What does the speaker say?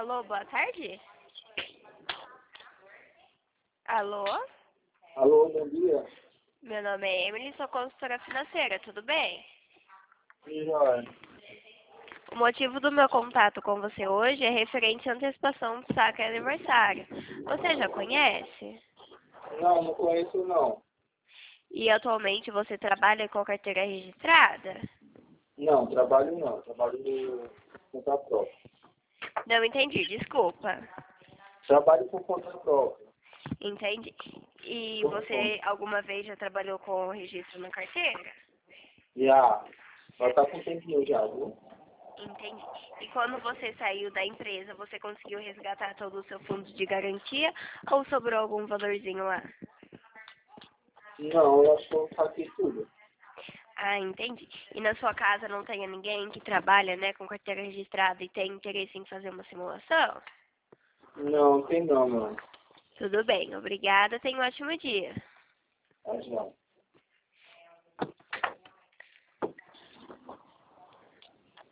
Alô, boa tarde? Alô? Alô, bom dia. Meu nome é Emily, sou consultora financeira, tudo bem? Sim, Joia. O motivo do meu contato com você hoje é referente à antecipação do saque aniversário. Você já conhece? Não conheço não. E atualmente você trabalha com carteira registrada? Não, trabalho não. Trabalho no conta própria. Não entendi, desculpa. Trabalho por conta própria. Entendi. E Por você conta. alguma vez já trabalhou com registro na carteira? Já. Ela tá com tempinho já, viu? Entendi. E quando você saiu da empresa, você conseguiu resgatar todo o seu fundo de garantia ou sobrou algum valorzinho lá? Não, eu acho que eu saquei tudo. Ah, entendi. E na sua casa não tem ninguém que trabalha, né, com carteira registrada e tem interesse em fazer uma simulação? Não tem não, mano. Tudo bem, obrigada. Tenha um ótimo dia. Mas não.